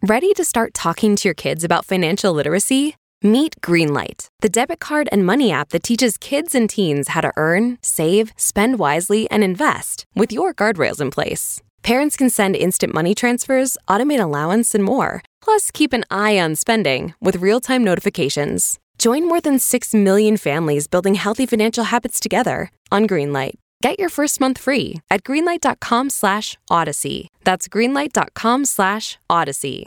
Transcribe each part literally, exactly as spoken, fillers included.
Ready to start talking to your kids about financial literacy? Meet Greenlight, the debit card and money app that teaches kids and teens how to earn, save, spend wisely, and invest with your guardrails in place. Parents can send instant money transfers, automate allowance, and more. Plus, keep an eye on spending with real-time notifications. Join more than six million families building healthy financial habits together on Greenlight. Get your first month free at greenlight.com slash odyssey. That's greenlight.com slash odyssey.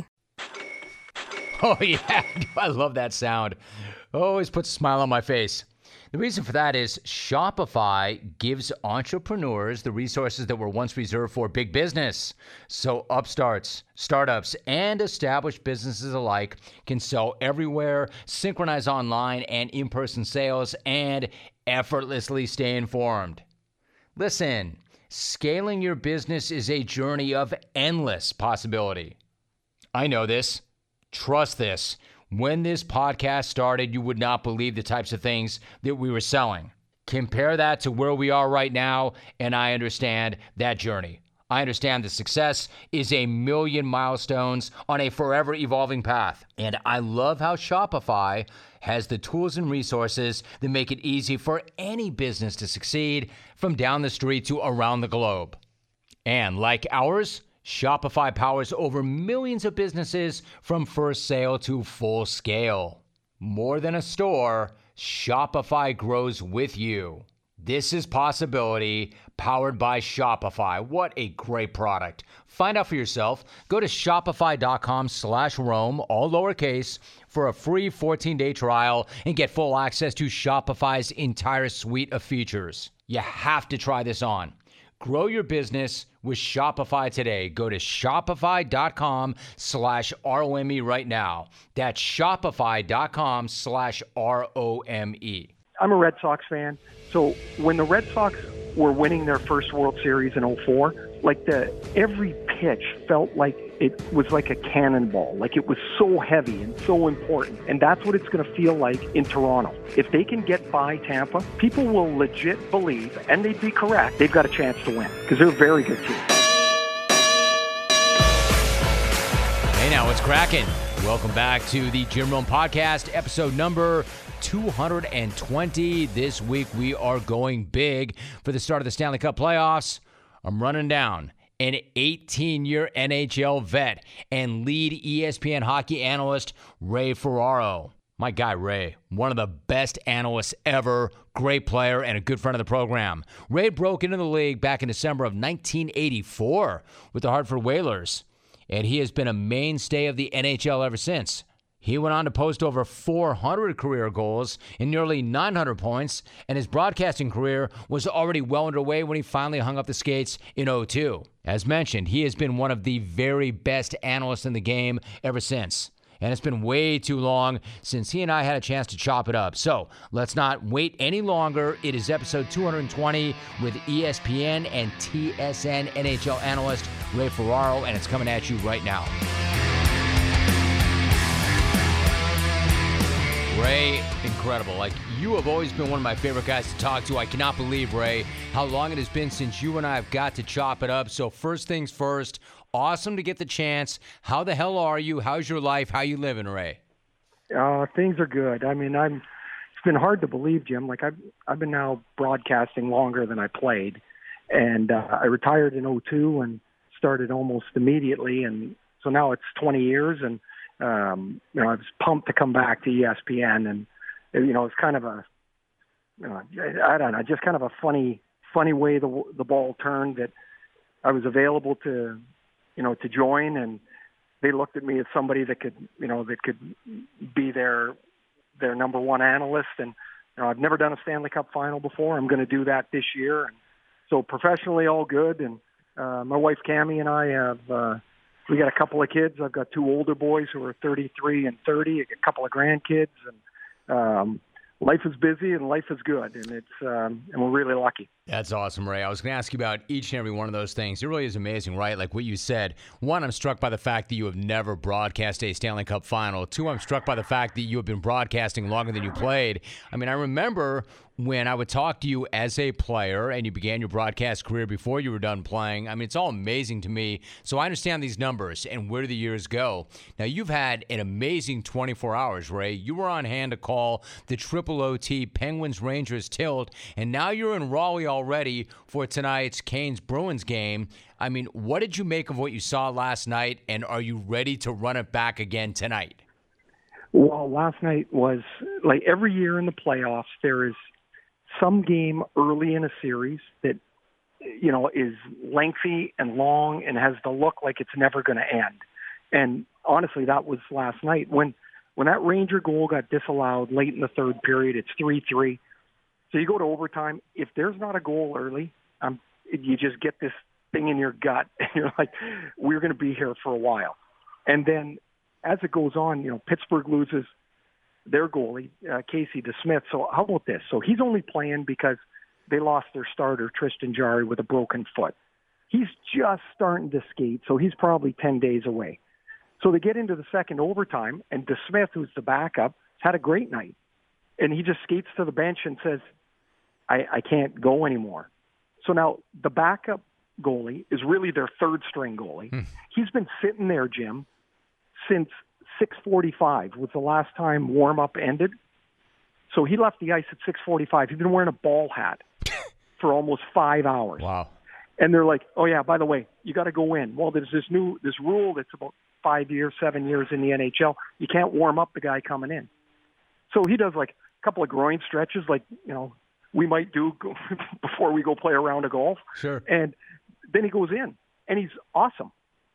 Oh, yeah. I love that sound. Always puts a smile on my face. The reason for that is Shopify gives entrepreneurs the resources that were once reserved for big business. So upstarts, startups, and established businesses alike can sell everywhere, synchronize online and in-person sales, and effortlessly stay informed. Listen, scaling your business is a journey of endless possibility. I know this. Trust this. When this podcast started, you would not believe the types of things that we were selling. Compare that to where we are right now, and I understand that journey. I understand the success is a million milestones on a forever evolving path. And I love how Shopify has the tools and resources that make it easy for any business to succeed from down the street to around the globe. And like ours, Shopify powers over millions of businesses from first sale to full scale. More than a store, Shopify grows with you. This is Possibility, powered by Shopify. What a great product. Find out for yourself. Go to shopify.com slash Rome, all lowercase, for a free fourteen-day trial and get full access to Shopify's entire suite of features. You have to try this on. Grow your business with Shopify today. Go to shopify.com slash R-O-M-E right now. That's shopify.com slash R-O-M-E. I'm a Red Sox fan, so when the Red Sox were winning their first World Series in oh four, like the every pitch felt like it was like a cannonball, like it was so heavy and so important, and that's what it's going to feel like in Toronto. If they can get by Tampa, people will legit believe, and they'd be correct, they've got a chance to win, because they're a very good team. Hey now, what's cracking? Welcome back to the Jim Rome Podcast, episode number two hundred twenty. This week we are going big for the start of the Stanley Cup playoffs. I'm running down an eighteen-year N H L vet and lead E S P N hockey analyst Ray Ferraro. My guy Ray, one of the best analysts ever, great player, and a good friend of the program. Ray broke into the league back in December of nineteen eighty-four with the Hartford Whalers, and he has been a mainstay of the N H L ever since. He went on to post over four hundred career goals and nearly nine hundred points, and his broadcasting career was already well underway when he finally hung up the skates in oh two. As mentioned, he has been one of the very best analysts in the game ever since. And it's been way too long since he and I had a chance to chop it up. So let's not wait any longer. It is episode two hundred twenty with E S P N and T S N N H L analyst Ray Ferraro, and it's coming at you right now. Ray, incredible. Like, you have always been one of my favorite guys to talk to. I cannot believe, Ray, how long it has been since you and I have got to chop it up. So first things first, awesome to get the chance. How the hell are you? How's your life? How you living, Ray? Uh, things are good. I mean, I'm. It's been hard to believe, Jim. Like, I've, I've been now broadcasting longer than I played. And uh, I retired in oh two and started almost immediately. And so now it's twenty years, and Um, you know, I was pumped to come back to E S P N, and you know, it's kind of a, you know, I don't know, just kind of a funny, funny way the the ball turned that I was available to, you know, to join, and they looked at me as somebody that could, you know, that could be their their number one analyst, and you know, I've never done a Stanley Cup final before. I'm going to do that this year, and so professionally, all good, and uh, my wife Cammie and I have. Uh, We got a couple of kids. I've got two older boys who are thirty-three and thirty, a couple of grandkids, and um, life is busy and life is good, and it's um, and we're really lucky. That's awesome, Ray. I was going to ask you about each and every one of those things. It really is amazing, right? Like what you said. One, I'm struck by the fact that you have never broadcast a Stanley Cup final. Two, I'm struck by the fact that you have been broadcasting longer than you played. I mean, I remember when I would talk to you as a player and you began your broadcast career before you were done playing. I mean, it's all amazing to me. So I understand these numbers and where do the years go. Now, you've had an amazing twenty-four hours, Ray. You were on hand to call the Triple O T Penguins-Rangers tilt, and now you're in Raleigh already for tonight's Canes-Bruins game. I mean, what did you make of what you saw last night, and are you ready to run it back again tonight? Well, last night was, like every year in the playoffs, there is some game early in a series that, you know, is lengthy and long and has the look like it's never going to end. And honestly, that was last night. When when that Ranger goal got disallowed late in the third period, it's three three. So you go to overtime. If there's not a goal early, um, you just get this thing in your gut. And you're like, we're going to be here for a while. And then as it goes on, you know, Pittsburgh loses their goalie, uh, Casey DeSmith. So how about this? So he's only playing because they lost their starter, Tristan Jarry, with a broken foot. He's just starting to skate, so he's probably ten days away. So they get into the second overtime, and DeSmith, who's the backup, had a great night. And he just skates to the bench and says, I, I can't go anymore. So now the backup goalie is really their third-string goalie. Hmm. He's been sitting there, Jim, since six forty-five was the last time warm-up ended. So he left the ice at six forty-five. He's been wearing a ball hat for almost five hours. Wow. And they're like, oh, yeah, by the way, you got to go in. Well, there's this new this rule that's about five years, seven years in the N H L. You can't warm up the guy coming in. So he does like a couple of groin stretches like, you know, we might do before we go play a round of golf. Sure. And then he goes in, and he's awesome.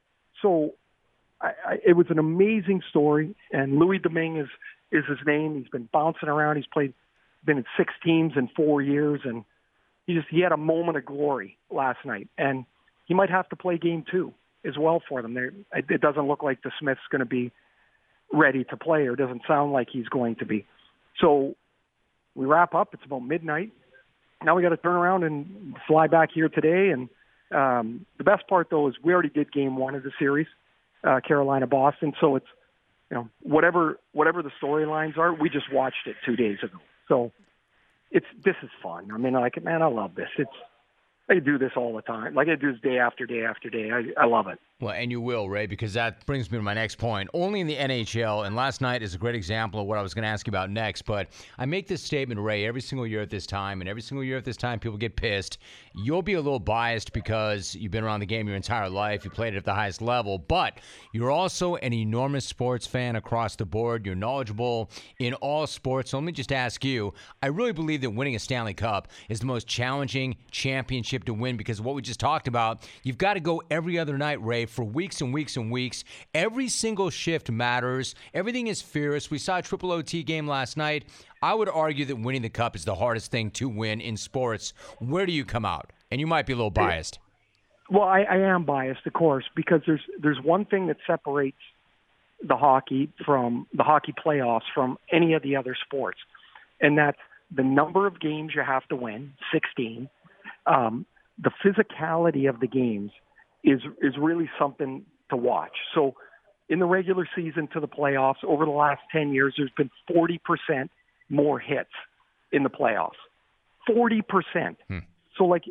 So I, I, it was an amazing story, and Louis Domingue is, is his name. He's been bouncing around. He's played, been in six teams in four years, and he just he had a moment of glory last night. And he might have to play game two as well for them. They're, it doesn't look like the Smith's going to be ready to play, or doesn't sound like he's going to be. So we wrap up. It's about midnight. Now we got to turn around and fly back here today. And um, the best part, though, is we already did game one of the series. Uh, Carolina, Boston. So it's, you know, whatever whatever the storylines are, we just watched it two days ago. So it's this is fun. I mean, like, man, I love this. It's I do this all the time. Like I do this day after day after day. I, I love it. Well, and you will, Ray, because that brings me to my next point. Only in the N H L, and last night is a great example of what I was going to ask you about next, but I make this statement, Ray, every single year at this time, and every single year at this time people get pissed. You'll be a little biased because you've been around the game your entire life. You played it at the highest level, but you're also an enormous sports fan across the board. You're knowledgeable in all sports. So let me just ask you, I really believe that winning a Stanley Cup is the most challenging championship to win because of what we just talked about. You've got to go every other night, Ray, for weeks and weeks and weeks. Every single shift matters. Everything is fierce. We saw a Triple O T game last night. I would argue that winning the Cup is the hardest thing to win in sports. Where do you come out? And you might be a little biased. Well, I, I am biased, of course, because there's there's one thing that separates the hockey from the hockey playoffs from any of the other sports, and that's the number of games you have to win, sixteen. Um, the physicality of the games is is really something to watch. So in the regular season to the playoffs, over the last ten years, there's been forty percent more hits in the playoffs. forty percent. Hmm. So, like,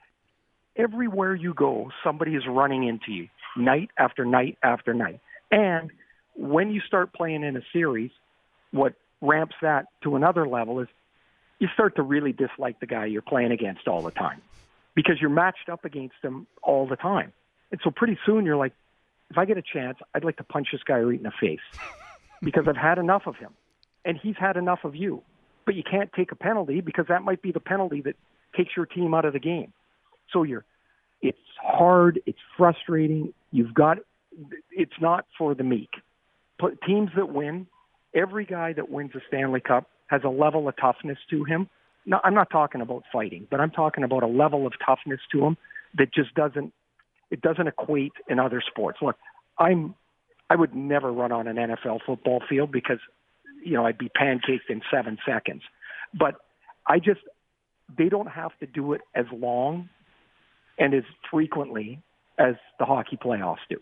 everywhere you go, somebody is running into you night after night after night. And when you start playing in a series, what ramps that to another level is you start to really dislike the guy you're playing against all the time because you're matched up against him all the time. And so pretty soon you're like, if I get a chance, I'd like to punch this guy right in the face because I've had enough of him. And he's had enough of you. But you can't take a penalty because that might be the penalty that takes your team out of the game. So you're, it's hard, it's frustrating. You've got, it's not for the meek. But teams that win, every guy that wins a Stanley Cup has a level of toughness to him. No, I'm not talking about fighting, but I'm talking about a level of toughness to him that just doesn't, it doesn't equate in other sports. Look, I'm, I would never run on an N F L football field because, you know, I'd be pancaked in seven seconds. But I just, they don't have to do it as long and as frequently as the hockey playoffs do.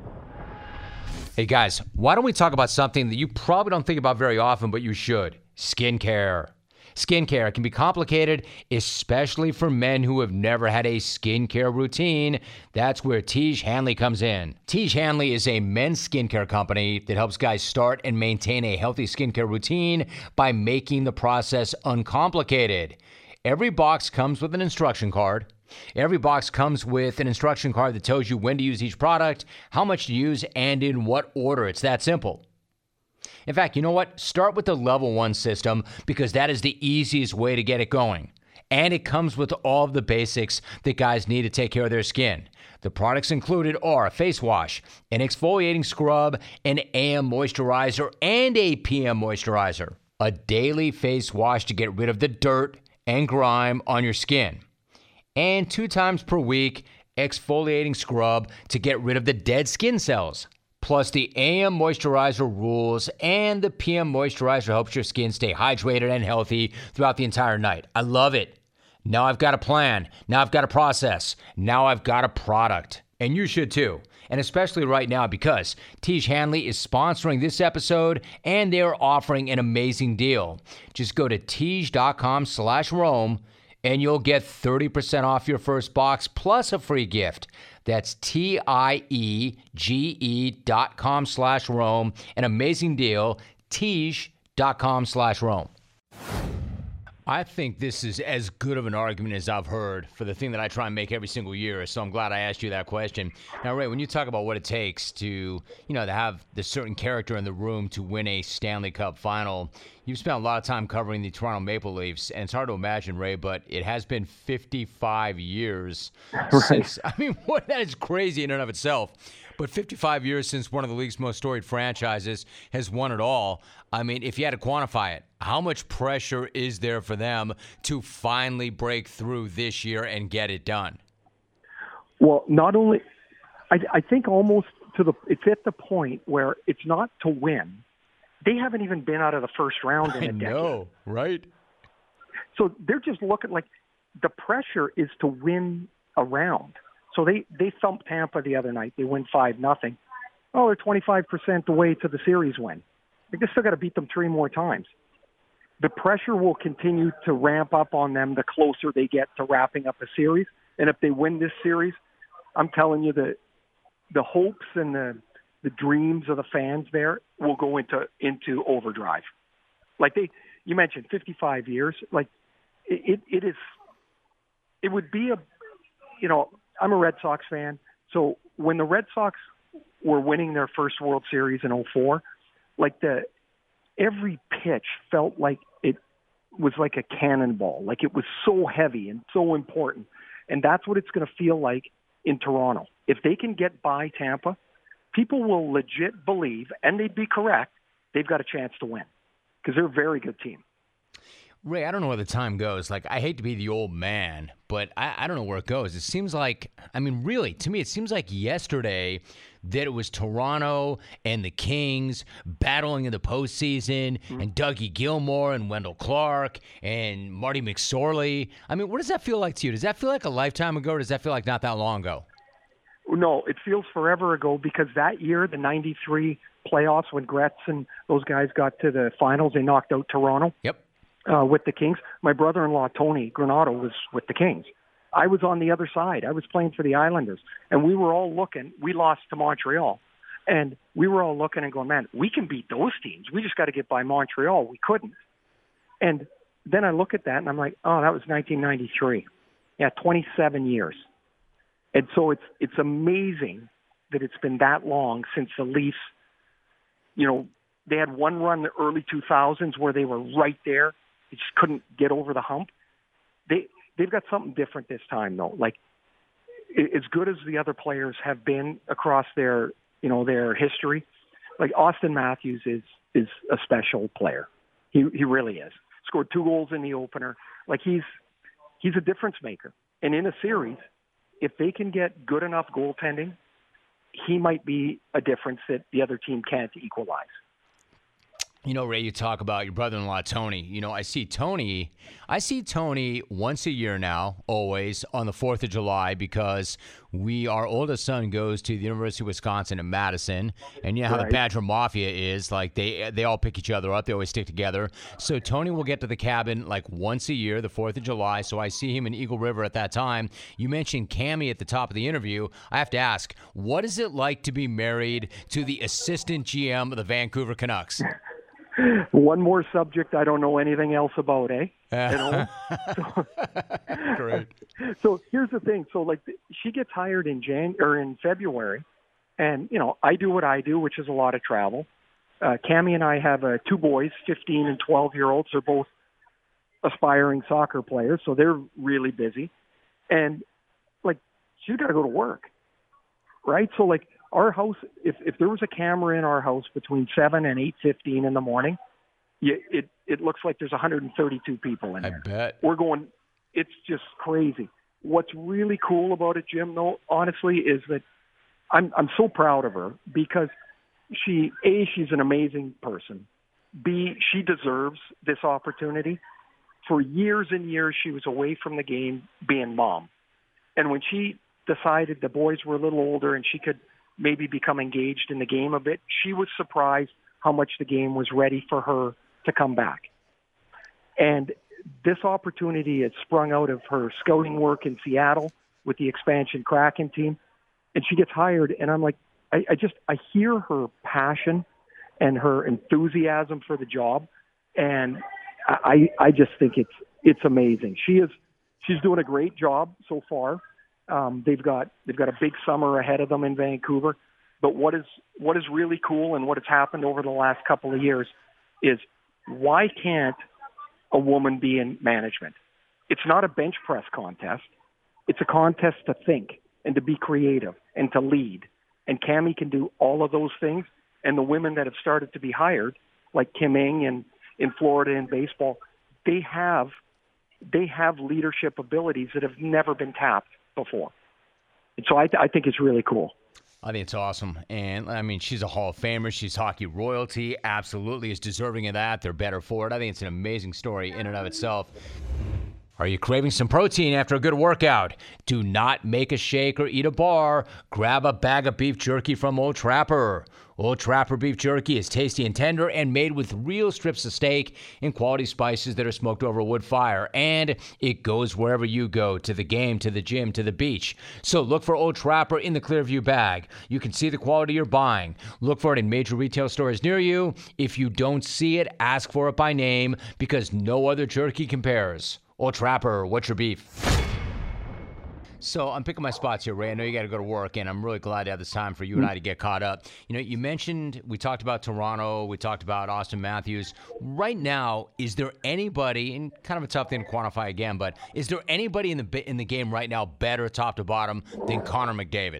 Hey guys, why don't we talk about something that you probably don't think about very often, but you should? Skincare. Skincare can be complicated, especially for men who have never had a skincare routine. That's where Tiege Hanley comes in. Tiege Hanley is a men's skincare company that helps guys start and maintain a healthy skincare routine by making the process uncomplicated. Every box comes with an instruction card. Every box comes with an instruction card that tells you when to use each product, how much to use, and in what order. It's that simple. In fact, you know what? Start with the level one system because that is the easiest way to get it going. And it comes with all of the basics that guys need to take care of their skin. The products included are a face wash, an exfoliating scrub, an A M moisturizer, and a P M moisturizer. A daily face wash to get rid of the dirt and grime on your skin. And two times per week, exfoliating scrub to get rid of the dead skin cells. Plus the A M moisturizer rules and the P M moisturizer helps your skin stay hydrated and healthy throughout the entire night. I love it. Now I've got a plan. Now I've got a process. Now I've got a product. And you should too. And especially right now because Tiege Hanley is sponsoring this episode and they're offering an amazing deal. Just go to Tiege.com slash Rome and you'll get thirty percent off your first box plus a free gift. That's T-I-E-G-E dot com slash Rome. An amazing deal, Tiege.com slash Rome. I think this is as good of an argument as I've heard for the thing that I try and make every single year, so I'm glad I asked you that question. Now, Ray, when you talk about what it takes to, you know, to have the certain character in the room to win a Stanley Cup final, you've spent a lot of time covering the Toronto Maple Leafs, and it's hard to imagine, Ray, but it has been fifty-five years right. since, I mean, what, that is crazy in and of itself. But fifty-five years since one of the league's most storied franchises has won it all. I mean, if you had to quantify it, how much pressure is there for them to finally break through this year and get it done? Well, not only, I, I think almost to the, it's at the point where it's not to win. They haven't even been out of the first round in a decade. I know, right? So they're just looking like the pressure is to win a round. So they, they thumped Tampa the other night. They win five nothing. Oh, they're twenty-five percent the way to the series win. They just still got to beat them three more times. The pressure will continue to ramp up on them the closer they get to wrapping up a series. And if they win this series, I'm telling you that the hopes and the the dreams of the fans there will go into into overdrive. Like they, you mentioned fifty-five years. Like it, it is, it would be a, you know, I'm a Red Sox fan. So when the Red Sox were winning their first World Series in oh four, like the, every pitch felt like it was like a cannonball. Like it was so heavy and so important. And that's what it's going to feel like in Toronto. If they can get by Tampa, people will legit believe, and they'd be correct, they've got a chance to win because they're a very good team. Ray, I don't know where the time goes. Like, I hate to be the old man, but I, I don't know where it goes. It seems like, I mean, really, to me, it seems like yesterday that it was Toronto and the Kings battling in the postseason, mm-hmm. and Dougie Gilmour and Wendell Clark and Marty McSorley. I mean, what does that feel like to you? Does that feel like a lifetime ago, or does that feel like not that long ago? No, it feels forever ago because that year, the ninety-three playoffs, when Gretz and those guys got to the finals, they knocked out Toronto. Yep. Uh, with the Kings. My brother-in-law, Tony Granato, was with the Kings. I was on the other side. I was playing for the Islanders. And we were all looking. We lost to Montreal. And we were all looking and going, man, we can beat those teams. We just got to get by Montreal. We couldn't. And then I look at that, and I'm like, oh, that was nineteen ninety-three. Yeah, twenty-seven years. And so it's it's amazing that it's been that long since the Leafs, you know, they had one run in the early two thousands where they were right there. They just couldn't get over the hump. They, they've got something different this time, though. Like, as good as the other players have been across their, you know, their history, like Austin Matthews is is a special player. He he really is. Scored two goals in the opener. Like, he's he's a difference maker. And in a series, if they can get good enough goaltending, he might be a difference that the other team can't equalize. You know, Ray, you talk about your brother-in-law, Tony. You know, I see Tony, I see Tony once a year now, always, on the fourth of July because we, our oldest son goes to the University of Wisconsin in Madison. And you know how Right. the Badger Mafia is. Like, they they all pick each other up. They always stick together. So Tony will get to the cabin, like, once a year, the fourth of July. So I see him in Eagle River at that time. You mentioned Cammie at the top of the interview. I have to ask, what is it like to be married to the assistant G M of the Vancouver Canucks? One more subject I don't know anything else about, eh? You know? so, Great. so here's the thing. So like she gets hired in Jan or in February, and you know I do what I do, which is a lot of travel. Uh, Cammie and I have uh, two boys, fifteen and twelve year olds. They're both aspiring soccer players, so they're really busy. And like she's got to go to work, right? So like. Our house, if, if there was a camera in our house between seven and eight fifteen in the morning, you, it it looks like there's one hundred thirty-two people in I there. bet. We're going, it's just crazy. What's really cool about it, Jim, though, honestly, is that I'm I'm so proud of her because she, A, she's an amazing person. B, she deserves this opportunity. For years and years, she was away from the game being mom. And when she decided the boys were a little older and she could maybe become engaged in the game a bit, she was surprised how much the game was ready for her to come back. And this opportunity had sprung out of her scouting work in Seattle with the expansion Kraken team. And she gets hired, and I'm like, I, I just, I hear her passion and her enthusiasm for the job. And I, I just think it's, it's amazing. She is, she's doing a great job so far. Um, they've got they've got a big summer ahead of them in Vancouver. But what is what is really cool and what has happened over the last couple of years is why can't a woman be in management? It's not a bench press contest. It's a contest to think and to be creative and to lead. And Cammie can do all of those things. And the women that have started to be hired, like Kim Ng and in Florida in baseball, they have they have leadership abilities that have never been tapped before. And so I, th- I think it's really cool. I think it's awesome. And, I mean, she's a Hall of Famer. She's hockey royalty. Absolutely is deserving of that. They're better for it. I think it's an amazing story in and of itself. Are you craving some protein after a good workout? Do not make a shake or eat a bar. Grab a bag of beef jerky from Old Trapper. Old Trapper beef jerky is tasty and tender and made with real strips of steak and quality spices that are smoked over a wood fire. And it goes wherever you go, to the game, to the gym, to the beach. So look for Old Trapper in the Clearview bag. You can see the quality you're buying. Look for it in major retail stores near you. If you don't see it, ask for it by name because no other jerky compares. Old Trapper, what's your beef? So I'm picking my spots here, Ray. I know you got to go to work, and I'm really glad to have this time for you and I to get caught up. You know, you mentioned, we talked about Toronto, we talked about Austin Matthews. Right now, is there anybody, and kind of a tough thing to quantify again, but is there anybody in the in the game right now better top to bottom than Connor McDavid?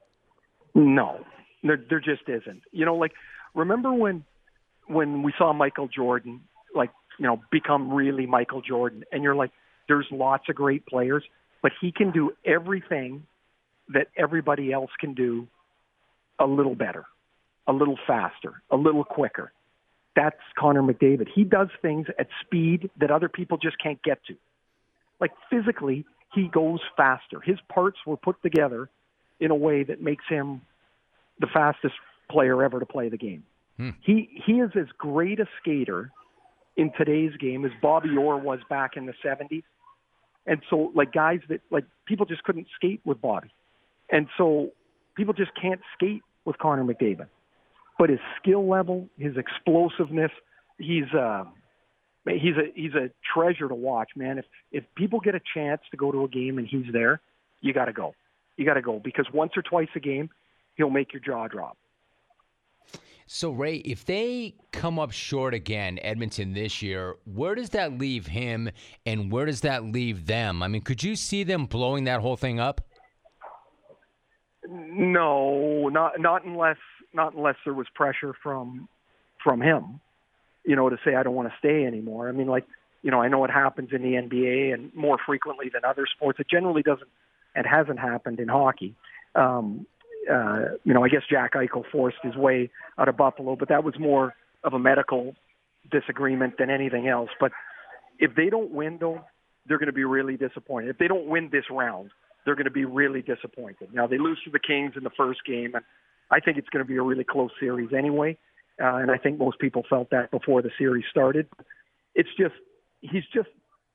No, there, there just isn't. You know, like, remember when when we saw Michael Jordan, like, you know, become really Michael Jordan, and you're like, there's lots of great players, but he can do everything that everybody else can do a little better, a little faster, a little quicker. That's Connor McDavid. He does things at speed that other people just can't get to. Like physically, he goes faster. His parts were put together in a way that makes him the fastest player ever to play the game. Hmm. He he is as great a skater in today's game as Bobby Orr was back in the seventies. And so, like, guys that, like, people just couldn't skate with Bobby. And so people just can't skate with Connor McDavid. But his skill level, his explosiveness, he's uh, he's a he's a treasure to watch, man. If if people get a chance to go to a game and he's there, you got to go. You got to go because once or twice a game, he'll make your jaw drop. So, Ray, if they come up short again, Edmonton, this year, where does that leave him and where does that leave them? I mean, could you see them blowing that whole thing up? No, not not unless not unless there was pressure from from him, you know, to say I don't want to stay anymore. I mean, like, you know, I know it happens in the N B A and more frequently than other sports. It generally doesn't and hasn't happened in hockey. Um, uh, you know, I guess Jack Eichel forced his way out of Buffalo, but that was more of a medical disagreement than anything else. But if they don't win, though, they're going to be really disappointed. If they don't win this round, they're going to be really disappointed. Now, they lose to the Kings in the first game, and I think it's going to be a really close series anyway. Uh, and I think most people felt that before the series started. It's just, he's just,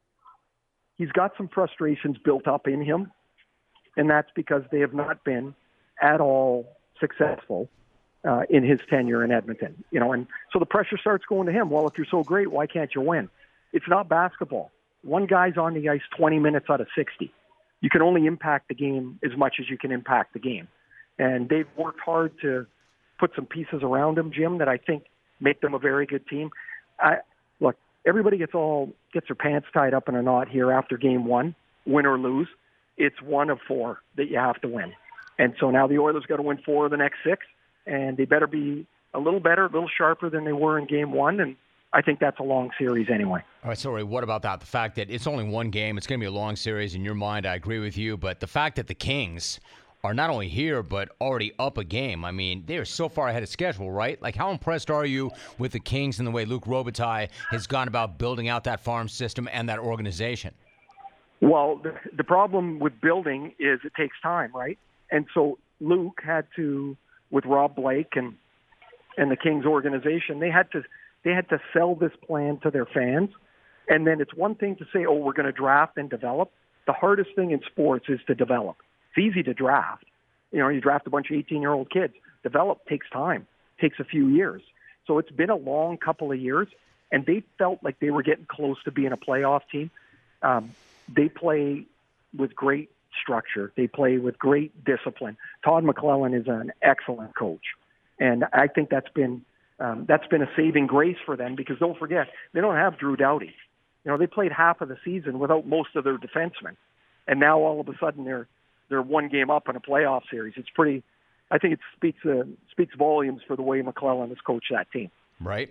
he's got some frustrations built up in him, and that's because they have not been at all successful uh, in his tenure in Edmonton. You know, and so the pressure starts going to him. Well, if you're so great, why can't you win? It's not basketball. One guy's on the ice twenty minutes out of sixty. You can only impact the game as much as you can impact the game. And they've worked hard to put some pieces around him, Jim, that I think make them a very good team. I, look, everybody gets all gets their pants tied up in a knot here after game one, win or lose. It's one of four that you have to win. And so now the Oilers got to win four of the next six, and they better be a little better, a little sharper than they were in game one, and I think that's a long series anyway. All right, so Ray, what about that? The fact that it's only one game, it's going to be a long series in your mind, I agree with you, but the fact that the Kings are not only here, but already up a game. I mean, they're so far ahead of schedule, right? Like, how impressed are you with the Kings and the way Luc Robitaille has gone about building out that farm system and that organization? Well, the, the problem with building is it takes time, right? And so Luke had to, with Rob Blake and and the Kings organization, they had to they had to sell this plan to their fans. And then it's one thing to say, oh, we're going to draft and develop. The hardest thing in sports is to develop. It's easy to draft. You know, you draft a bunch of eighteen-year-old kids. Develop takes time, takes a few years. So it's been a long couple of years, and they felt like they were getting close to being a playoff team. Um, they play with great structure. They play with great discipline. Todd McClellan is an excellent coach, and I think that's been um, that's been a saving grace for them, because don't forget, they don't have Drew Doughty. You know, they played half of the season without most of their defensemen, and now all of a sudden they're they're one game up in a playoff series. It's pretty. I think it speaks uh, speaks volumes for the way McClellan has coached that team. Right.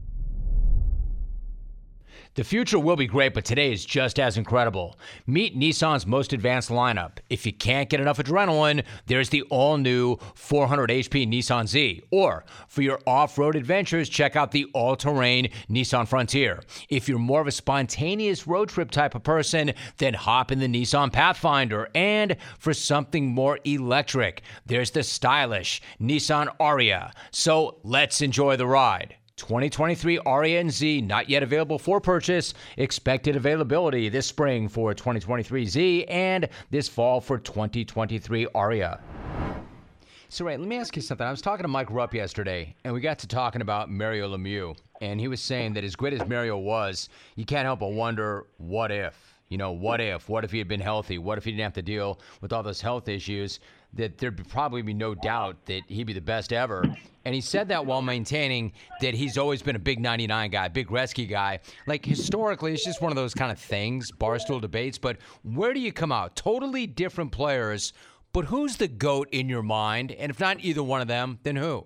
The future will be great, but today is just as incredible. Meet Nissan's most advanced lineup. If you can't get enough adrenaline, there's the all-new four hundred H P Nissan Z. Or, for your off-road adventures, check out the all-terrain Nissan Frontier. If you're more of a spontaneous road trip type of person, then hop in the Nissan Pathfinder. And for something more electric, there's the stylish Nissan Ariya. So let's enjoy the ride. twenty twenty-three Ariya and Z, not yet available for purchase. Expected availability this spring for twenty twenty-three Z and this fall for twenty twenty-three Ariya. So, Ray, let me ask you something. I was talking to Mike Rupp yesterday, and we got to talking about Mario Lemieux, and he was saying that as great as Mario was, you can't help but wonder, what if? You know, what if? What if he had been healthy? What if he didn't have to deal with all those health issues? That there'd probably be no doubt that he'd be the best ever. And he said that while maintaining that he's always been a big ninety-nine guy, big Gretzky guy. Like, historically, it's just one of those kind of things, barstool debates. But where do you come out? Totally different players, but who's the GOAT in your mind? And if not either one of them, then who?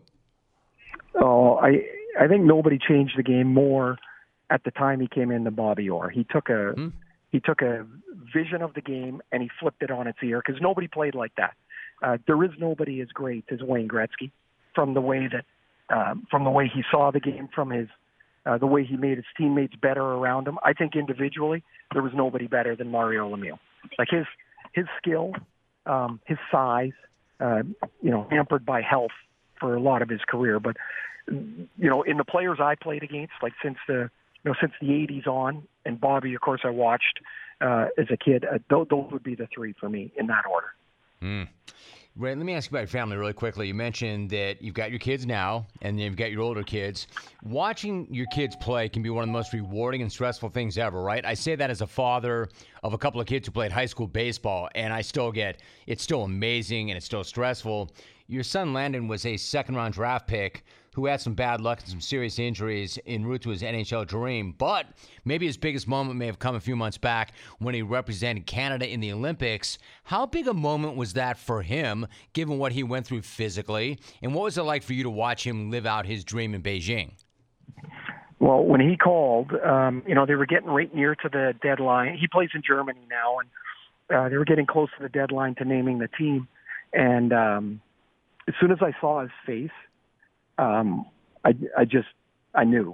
Oh, I I think nobody changed the game more at the time he came in than Bobby Orr. He took a hmm? he took a vision of the game and he flipped it on its ear, because nobody played like that. Uh, there is nobody as great as Wayne Gretzky, from the way that, um, from the way he saw the game, from his, uh, the way he made his teammates better around him. I think individually there was nobody better than Mario Lemieux. Like his his skill, um, his size, uh, you know, hampered by health for a lot of his career. But you know, in the players I played against, like since the you know since the eighties on, and Bobby, of course, I watched uh, as a kid. Uh, those, those would be the three for me in that order. Mm. Ray, let me ask you about your family really quickly. You mentioned that you've got your kids now, and you've got your older kids. Watching your kids play can be one of the most rewarding and stressful things ever, right? I say that as a father of a couple of kids who played high school baseball, and I still get, it's still amazing and it's still stressful. Your son Landon was a second-round draft pick who had some bad luck and some serious injuries en route to his N H L dream. But maybe his biggest moment may have come a few months back when he represented Canada in the Olympics. How big a moment was that for him, given what he went through physically? And what was it like for you to watch him live out his dream in Beijing? Well, when he called, um, you know, they were getting right near to the deadline. He plays in Germany now, and uh, they were getting close to the deadline to naming the team. And um, as soon as I saw his face, Um, I, I just, I knew.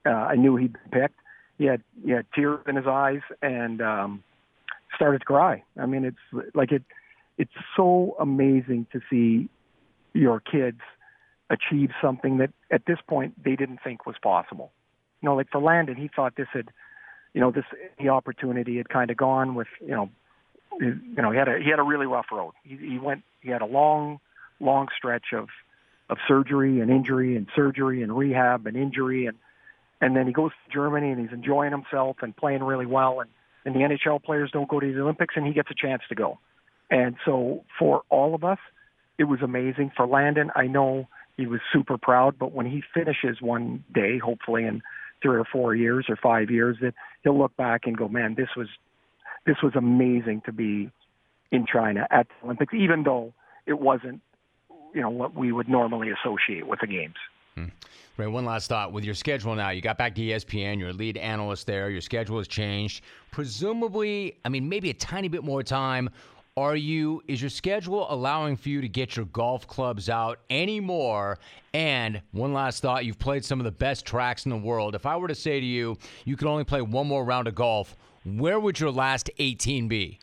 uh, I knew he'd been picked. He had, he had tears in his eyes and um, started to cry. I mean, it's like it. It's so amazing to see your kids achieve something that at this point they didn't think was possible. You know, like for Landon, he thought this had, you know, this the opportunity had kind of gone with, you know, you know, he had a he had a really rough road. He, he went, he had a long, long stretch of of surgery and injury and surgery and rehab and injury and and then he goes to Germany and he's enjoying himself and playing really well and and the N H L players don't go to the Olympics and he gets a chance to go. And so for all of us, it was amazing. For Landon, I know he was super proud, but when he finishes one day, hopefully in three or four years or five years, that he'll look back and go, man, this was this was amazing to be in China at the Olympics, even though it wasn't, you know, what we would normally associate with the games. Hmm. Ray, one last thought. With your schedule now, you got back to E S P N, you're a lead analyst there, your schedule has changed. Presumably, I mean, maybe a tiny bit more time. Are you, is your schedule allowing for you to get your golf clubs out anymore? And one last thought, you've played some of the best tracks in the world. If I were to say to you, you could only play one more round of golf, where would your last eighteen be?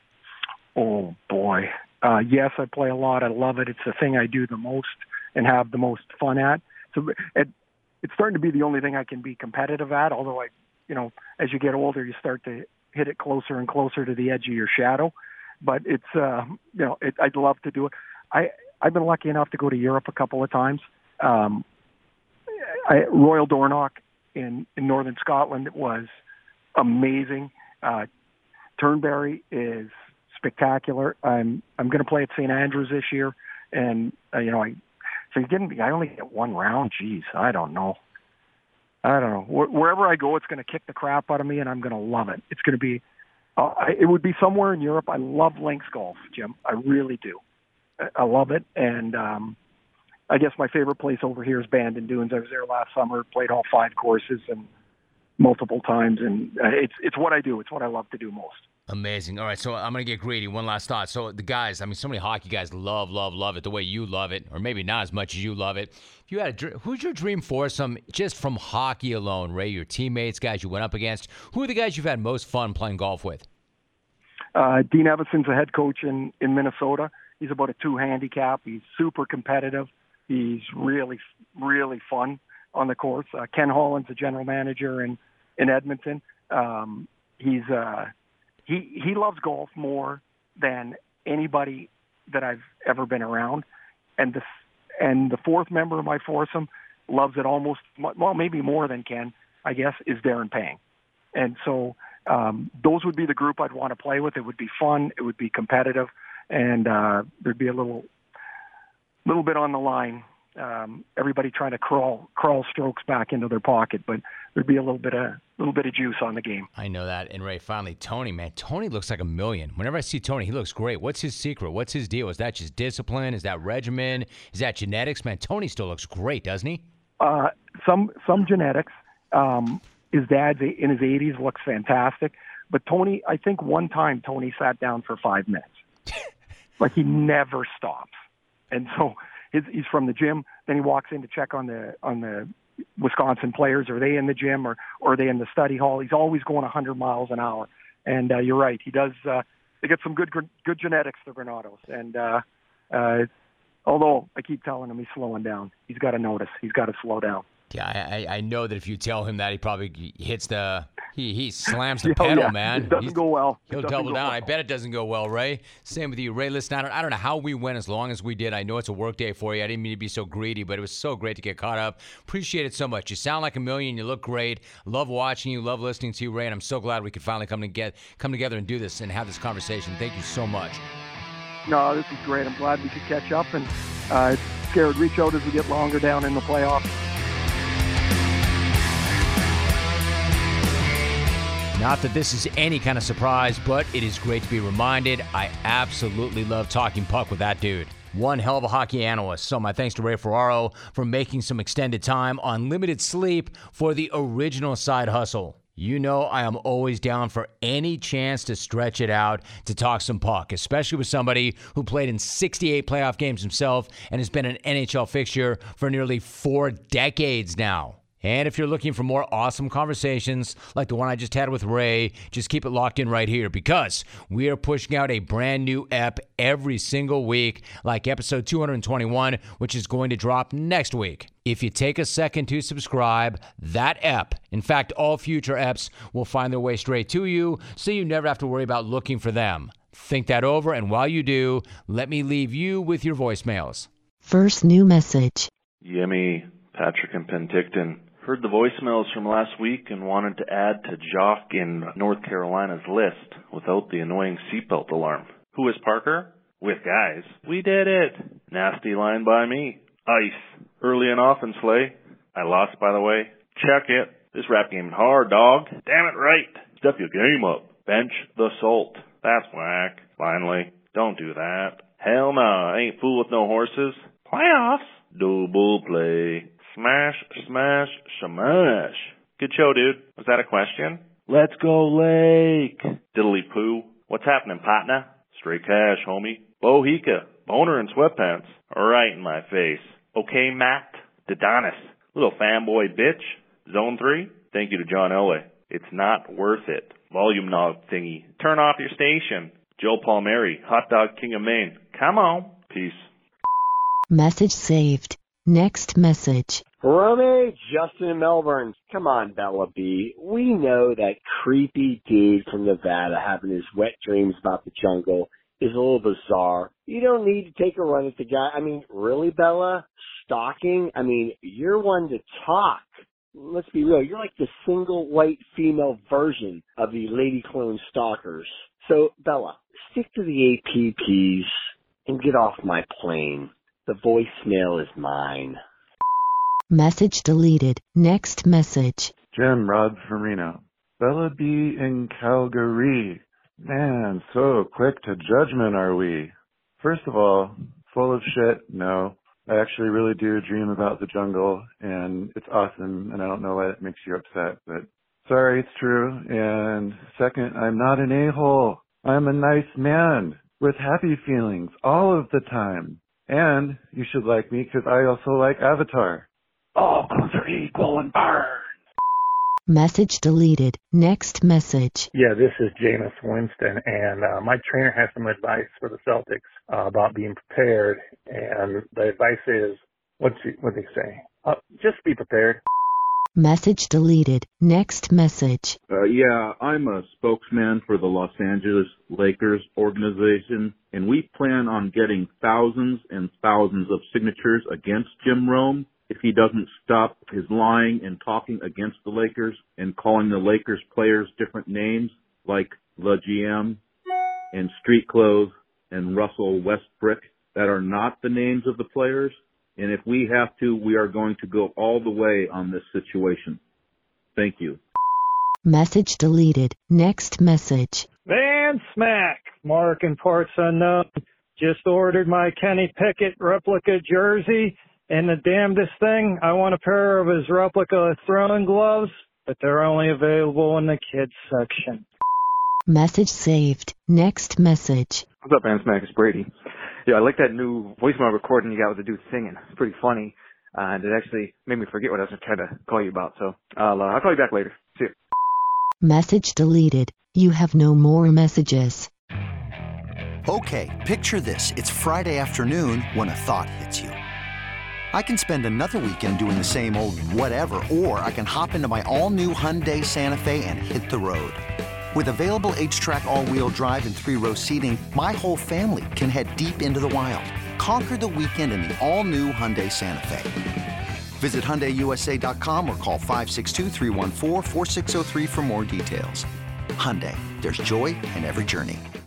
Oh, boy. Uh, yes, I play a lot. I love it. It's the thing I do the most and have the most fun at. So it, it's starting to be the only thing I can be competitive at, although, I, you know, as you get older, you start to hit it closer and closer to the edge of your shadow. But it's, uh, you know, it, I'd love to do it. I, I've been lucky enough to go to Europe a couple of times. Um, I, Royal Dornoch in, in northern Scotland was amazing. Uh, Turnberry is spectacular. I'm I'm going to play at Saint Andrews this year, and uh, you know, I so you didn't. I only get one round. Jeez, I don't know. I don't know. Wh- wherever I go, it's going to kick the crap out of me, and I'm going to love it. It's going to be. Uh, I, it would be somewhere in Europe. I love links golf, Jim. I really do. I, I love it, and um, I guess my favorite place over here is Bandon Dunes. I was there last summer, played all five courses and multiple times, and uh, it's it's what I do. It's what I love to do most. Amazing. All right, so I'm going to get greedy. One last thought. So the guys, I mean, so many hockey guys love, love, love it the way you love it, or maybe not as much as you love it. If you had a dr- who's your dream foursome just from hockey alone, Ray? Your teammates, guys you went up against. Who are the guys you've had most fun playing golf with? Uh, Dean Evason's a head coach in, in Minnesota. He's about a two handicap. He's super competitive. He's really, really fun on the course. Uh, Ken Holland's a general manager in, in Edmonton. Um, he's uh, he he loves golf more than anybody that I've ever been around. And the and the fourth member of my foursome loves it almost, well, maybe more than Ken, I guess, is Darren Pang. And so um, those would be the group I'd want to play with. It would be fun. It would be competitive. And uh, thered be a little little bit on the line. Um, everybody trying to crawl crawl strokes back into their pocket, but there'd be a little bit of little bit of juice on the game. I know that. And Ray, finally, Tony, man, Tony looks like a million. Whenever I see Tony, he looks great. What's his secret? What's his deal? Is that just discipline? Is that regimen? Is that genetics? Man, Tony still looks great, doesn't he? Uh, some some genetics. Um, his dad's in his eighties, looks fantastic. But Tony, I think one time Tony sat down for five minutes. Like he never stops, and so. His, he's from the gym. Then he walks in to check on the on the Wisconsin players. Are they in the gym or, or are they in the study hall? He's always going one hundred miles an hour. And uh, you're right. He does. Uh, they get some good good genetics, the Granados. And uh, uh, although I keep telling him he's slowing down, he's got to notice. He's got to slow down. Yeah, I, I know that if you tell him that, he probably hits the he he slams the oh, pedal, yeah. man. It doesn't He's, go well. It He'll doesn't double go down. well. I bet it doesn't go well, Ray. Same with you, Ray. Listen, I don't, I don't know how we went as long as we did. I know it's a work day for you. I didn't mean to be so greedy, but it was so great to get caught up. Appreciate it so much. You sound like a million. You look great. Love watching you. Love listening to you, Ray. And I'm so glad we could finally come to get come together and do this and have this conversation. Thank you so much. No, this is great. I'm glad we could catch up, and uh, scared reach out as we get longer down in the playoffs. Not that this is any kind of surprise, but it is great to be reminded. I absolutely love talking puck with that dude. One hell of a hockey analyst. So my thanks to Ray Ferraro for making some extended time on limited sleep for the original Side Hustle. You know I am always down for any chance to stretch it out to talk some puck, especially with somebody who played in sixty-eight playoff games himself and has been an N H L fixture for nearly four decades now. And if you're looking for more awesome conversations like the one I just had with Ray, just keep it locked in right here because we are pushing out a brand new ep every single week, like episode two hundred twenty-one, which is going to drop next week. If you take a second to subscribe, that ep, in fact, all future eps will find their way straight to you, so you never have to worry about looking for them. Think that over, and while you do, let me leave you with your voicemails. First new message. Yemi, Patrick and Penticton. Heard the voicemails from last week and wanted to add to Jock in North Carolina's list without the annoying seatbelt alarm. Who is Parker? With guys. We did it. Nasty line by me. Ice. Early and often, Slay. I lost, by the way. Check it. This rap game hard, dog. Damn it right. Step your game up. Bench the salt. That's whack. Finally. Don't do that. Hell nah. I ain't fool with no horses. Playoffs. Double play. Smash, smash, smash. Good show, dude. Was that a question? Let's go, Lake. Diddly poo. What's happening, partner? Straight cash, homie. Bohica. Boner and sweatpants. Right in my face. Okay, Matt. Dedonis. Little fanboy bitch. Zone three. Thank you to John Elway. It's not worth it. Volume knob thingy. Turn off your station. Joe Palmieri. Hot dog king of Maine. Come on. Peace. Message saved. Next message. Romy, Justin in Melbourne. Come on, Bella B. We know that creepy dude from Nevada having his wet dreams about the jungle is a little bizarre. You don't need to take a run at the guy. I mean, really, Bella? Stalking? I mean, you're one to talk. Let's be real. You're like the single white female version of the lady clone stalkers. So, Bella, stick to the A P Ps and get off my plane. The voicemail is mine. Message deleted. Next message. Jim, Rod Farino. Bella B in Calgary. Man, so quick to judgment are we? First of all, full of shit, no. I actually really do dream about the jungle, and it's awesome, and I don't know why that makes you upset, but sorry, it's true. And second, I'm not an a-hole. I'm a nice man with happy feelings all of the time. And you should like me because I also like Avatar. All clothes are equal and burn. Message deleted. Next message. Yeah, this is Jameis Winston, and uh, my trainer has some advice for the Celtics uh, about being prepared. And the advice is, what's he, what do they say? Uh, just be prepared. Message deleted. Next message. Uh, yeah, I'm a spokesman for the Los Angeles Lakers organization, and we plan on getting thousands and thousands of signatures against Jim Rome if he doesn't stop his lying and talking against the Lakers and calling the Lakers players different names like the G M and Street Clothes and Russell Westbrook that are not the names of the players. And if we have to, we are going to go all the way on this situation. Thank you. Message deleted. Next message. Van Smack, Mark and Parts Unknown. Just ordered my Kenny Pickett replica jersey. And the damnedest thing, I want a pair of his replica throwing gloves, but they're only available in the kids section. Message saved. Next message. What's up, Van Smack? It's Brady. Yeah, I like that new voicemail recording you got with the dude singing. It's pretty funny. Uh, and it actually made me forget what I was trying to call you about. So I'll, uh, I'll call you back later. See you. Message deleted. You have no more messages. Okay, picture this. It's Friday afternoon when a thought hits you. I can spend another weekend doing the same old whatever, or I can hop into my all-new Hyundai Santa Fe and hit the road. With available H-Track all-wheel drive and three-row seating, my whole family can head deep into the wild. Conquer the weekend in the all-new Hyundai Santa Fe. Visit Hyundai U S A dot com or call five six two, three one four, four six zero three for more details. Hyundai, there's joy in every journey.